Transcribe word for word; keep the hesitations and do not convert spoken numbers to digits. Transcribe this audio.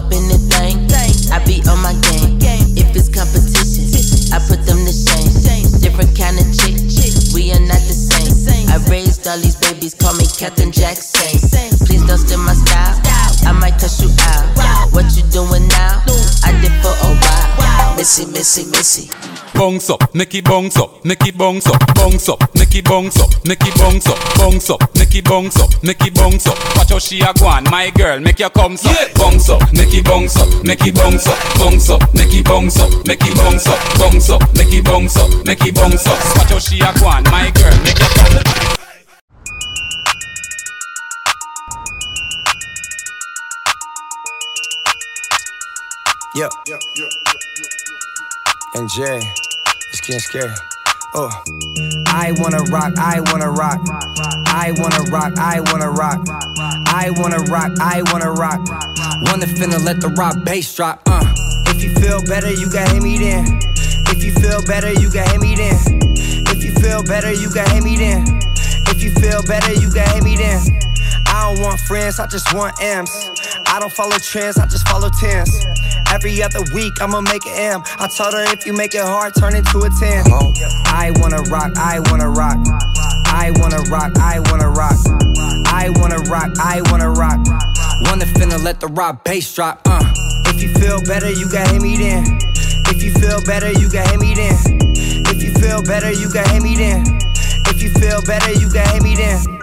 up in the thing. I be on my game. If it's competition, I put them to shame. Different kind of chick, we are not the same. I raised all these babies, call me Captain Jackson. Please don't steal my style, I might cuss you out. What you doing now? I did for a while. Missy, missy, missy. Bounce up, make it bounce up, make it bounce up, bounce up, make it bounce up, make it bounce up, bounce up, make it bounce up, make it bounce up. Watch how she a go on, my girl, make your comes up. Bounce up, make it bounce up, make it bounce up, bounce up, make it bounce up, make it bounce up, bounce up, make it bounce up, make it bounce up. Watch how she a go on, my girl, make your comes up. Yo, and Jay, it's getting scary. Oh, I wanna rock, I wanna rock, I wanna rock, I wanna rock, I wanna rock, I wanna rock. Wanna finna let the rock bass drop. Uh, if you feel better, you got hit me then. If you feel better, you got hit me then. If you feel better, you got hit me then. If you feel better, you got hit me then. I don't want friends, I just want M's. I don't follow trends, I just follow tens. Every other week, I'ma make an M. I told her if you make it hard, turn into a ten. I wanna rock, I wanna rock. I wanna rock, I wanna rock. I wanna rock, I wanna rock. Wanna finna let the rock bass drop. Uh. If you feel better, you got hit me then. If you feel better, you got hit me then. If you feel better, you got hit me then. If you feel better, you got hit me then.